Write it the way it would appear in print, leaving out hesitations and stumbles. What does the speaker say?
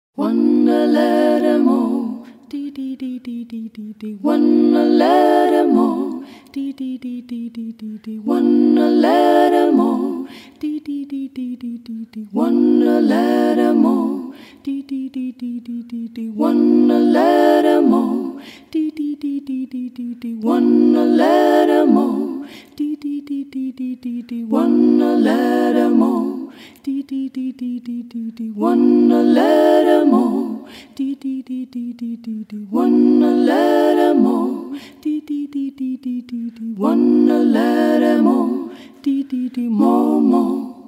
Wanna let 'em all, dee dee dee dee dee dee dee. Wanna let 'em all, dee dee dee dee dee dee dee. Wanna let 'em all, dee dee dee dee dee dee dee. Wanna let 'em all, dee dee dee dee dee dee dee. Wanna let 'em all, dee dee dee dee dee dee dee. Wanna let 'em all, dee dee dee dee dee dee dee. Wanna let 'em all, dee dee dee dee dee dee dee. Wanna let 'em all, dee dee dee dee dee dee dee. Wanna let 'em all, dee dee dee dee dee dee dee. Wanna let 'em all, dee dee dee more more.